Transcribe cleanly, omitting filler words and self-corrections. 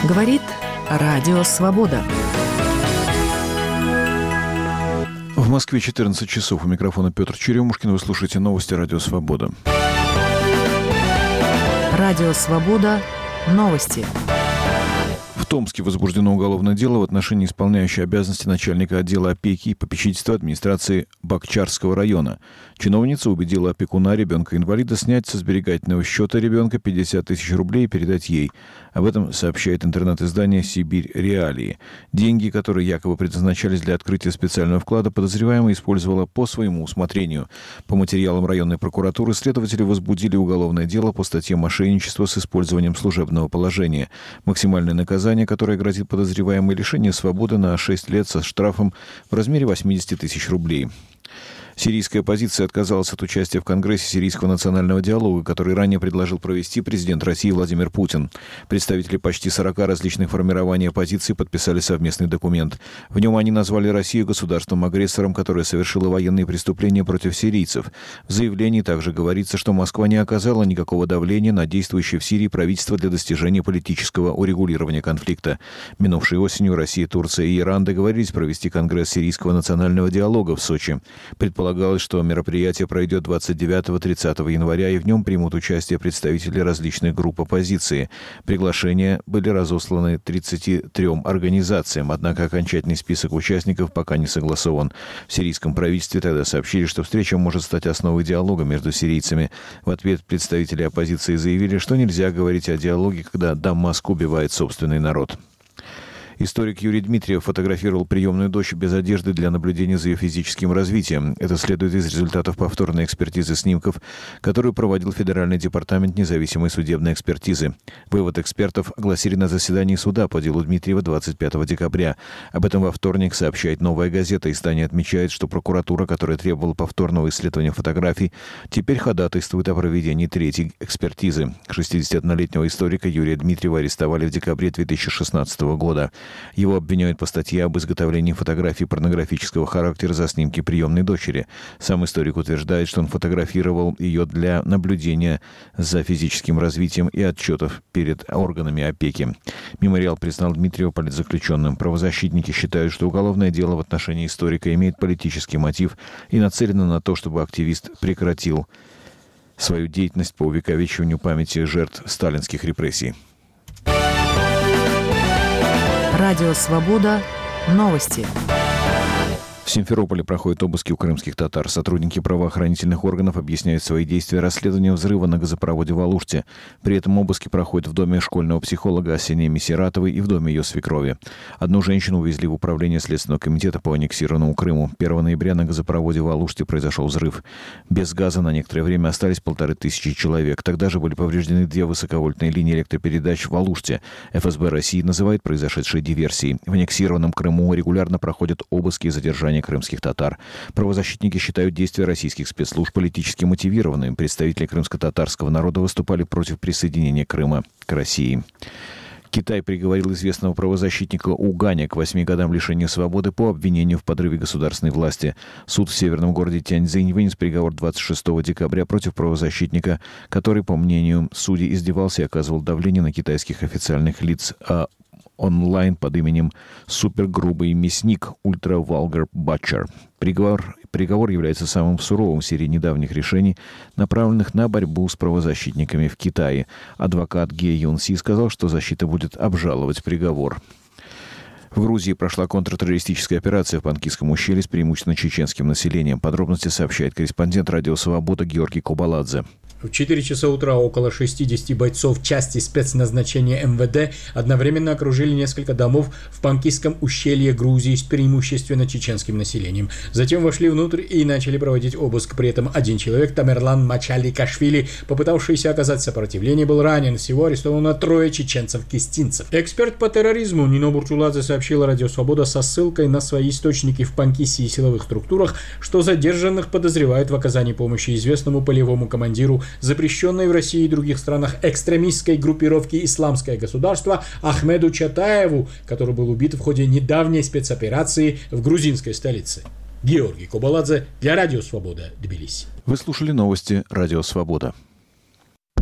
Говорит Радио Свобода. В Москве 14 часов. У микрофона Петр Черемушкин. Вы слушаете новости Радио Свобода. Радио Свобода. Новости. В Томске возбуждено уголовное дело в отношении исполняющей обязанности начальника отдела опеки и попечительства администрации Бакчарского района. Чиновница убедила опекуна ребенка-инвалида снять со сберегательного счета ребенка 50 тысяч рублей и передать ей. Об этом сообщает интернет-издание «Сибирь Реалии». Деньги, которые якобы предназначались для открытия специального вклада, подозреваемая использовала по своему усмотрению. По материалам районной прокуратуры следователи возбудили уголовное дело по статье «Мошенничество с использованием служебного положения». Максимальное наказание, которое грозит подозреваемой, лишение свободы на 6 лет со штрафом в размере 80 тысяч рублей. Сирийская оппозиция отказалась от участия в Конгрессе Сирийского национального диалога, который ранее предложил провести президент России Владимир Путин. Представители почти 40 различных формирований оппозиции подписали совместный документ. В нем они назвали Россию государством-агрессором, которое совершило военные преступления против сирийцев. В заявлении также говорится, что Москва не оказала никакого давления на действующее в Сирии правительство для достижения политического урегулирования конфликта. Минувшей осенью Россия, Турция и Иран договорились провести Конгресс Сирийского национального диалога в Сочи. Предполагалось, что мероприятие пройдет 29-30 января, и в нем примут участие представители различных групп оппозиции. Приглашения были разосланы 33 организациям, однако окончательный список участников пока не согласован. В сирийском правительстве тогда сообщили, что встреча может стать основой диалога между сирийцами. В ответ представители оппозиции заявили, что нельзя говорить о диалоге, когда Дамаск убивает собственный народ. Историк Юрий Дмитриев фотографировал приемную дочь без одежды для наблюдения за ее физическим развитием. Это следует из результатов повторной экспертизы снимков, которую проводил Федеральный департамент независимой судебной экспертизы. Вывод экспертов огласили на заседании суда по делу Дмитриева 25 декабря. Об этом во вторник сообщает «Новая газета». Издание отмечает, что прокуратура, которая требовала повторного исследования фотографий, теперь ходатайствует о проведении третьей экспертизы. 61-летнего историка Юрия Дмитриева арестовали в декабре 2016 года. Его обвиняют по статье об изготовлении фотографий порнографического характера за снимки приемной дочери. Сам историк утверждает, что он фотографировал ее для наблюдения за физическим развитием и отчетов перед органами опеки. Мемориал признал Дмитриева политзаключенным. Правозащитники считают, что уголовное дело в отношении историка имеет политический мотив и нацелено на то, чтобы активист прекратил свою деятельность по увековечиванию памяти жертв сталинских репрессий. Радио Свобода. Новости. В Симферополе проходят обыски у крымских татар. Сотрудники правоохранительных органов объясняют свои действия расследованием взрыва на газопроводе в Алуште. При этом обыски проходят в доме школьного психолога Асении Месиратовой и в доме ее свекрови. Одну женщину увезли в управление Следственного комитета по аннексированному Крыму. 1 ноября на газопроводе в Алуште произошел взрыв. Без газа на некоторое время остались 1500 человек. Тогда же были повреждены 2 высоковольтные линии электропередач в Алуште. ФСБ России называет произошедшее диверсией. В аннексированном Крыму регулярно проходят обыски и задержания крымских татар. Правозащитники считают действия российских спецслужб политически мотивированными. Представители крымско-татарского народа выступали против присоединения Крыма к России. Китай приговорил известного правозащитника Уганя к 8 годам лишения свободы по обвинению в подрыве государственной власти. Суд в северном городе Тяньцзинь вынес приговор 26 декабря против правозащитника, который, по мнению судей, издевался и оказывал давление на китайских официальных лиц онлайн под именем «Супергрубый мясник Ультра Валгар Батчер». Приговор является самым суровым в серии недавних решений, направленных на борьбу с правозащитниками в Китае. Адвокат Ге Юн Си сказал, что защита будет обжаловать приговор. В Грузии прошла контртеррористическая операция в Панкисском ущелье с преимущественно чеченским населением. Подробности сообщает корреспондент «Радио Свобода» Георгий Кобаладзе. В 4 часа утра около 60 бойцов части спецназначения МВД одновременно окружили несколько домов в Панкисском ущелье Грузии с преимущественно чеченским населением. Затем вошли внутрь и начали проводить обыск. При этом один человек, Тамерлан Мачаликашвили, попытавшийся оказать сопротивление, был ранен. Всего арестовано 3 чеченцев-кистинцев. Эксперт по терроризму Нино Бурчуладзе сообщил Радио Свобода со ссылкой на свои источники в Панкиссе и силовых структурах, что задержанных подозревают в оказании помощи известному полевому командиру запрещенной в России и других странах экстремистской группировки «Исламское государство» Ахмеду Чатаеву, который был убит в ходе недавней спецоперации в грузинской столице. Георгий Кобаладзе для Радио Свобода, Тбилиси. Вы слушали новости Радио Свобода.